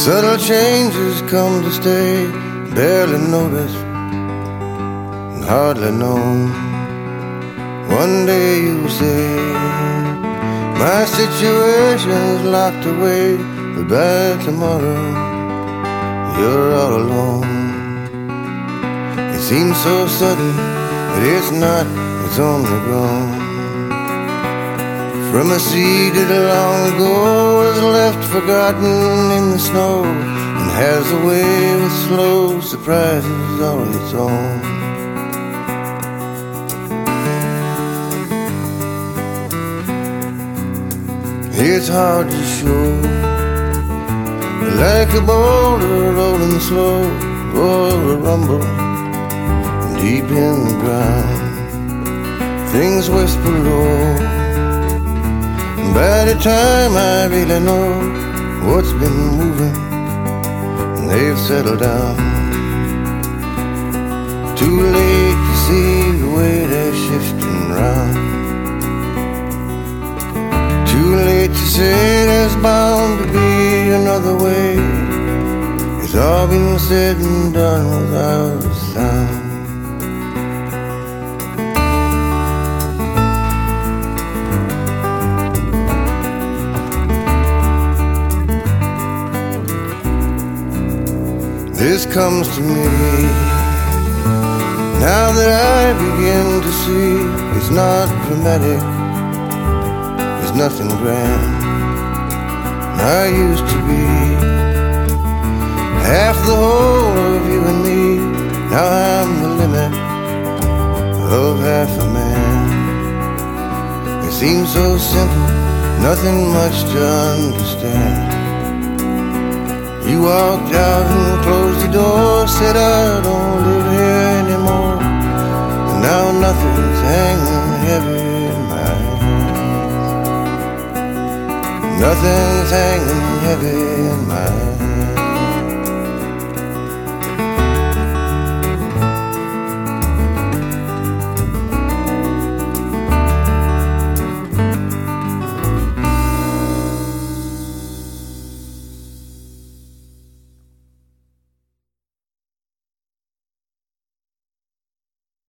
Subtle changes come to stay, barely noticed and hardly known. One day you'll say, my situation's locked away, but by tomorrow you're all alone. It seems so sudden, but it's not, it's only grown from a seed that long ago was left forgotten in the snow, and has a way with slow surprises all its own. It's hard to show, like a boulder rolling slow, or a rumble deep in the ground. Things whisper low. By the time I really know what's been moving, they've settled down. Too late to see the way they're shifting round. Too late to say there's bound to be another way. It's all been said and done without a sound. This comes to me now that I begin to see it's not dramatic, it's nothing grand. I used to be half the whole of you and me. Now I'm the limit of half a man. It seems so simple, nothing much to understand. You walked out and closed the door, said I don't live here anymore, and now nothing's hanging heavy in my hands. Nothing's hanging heavy in my hands.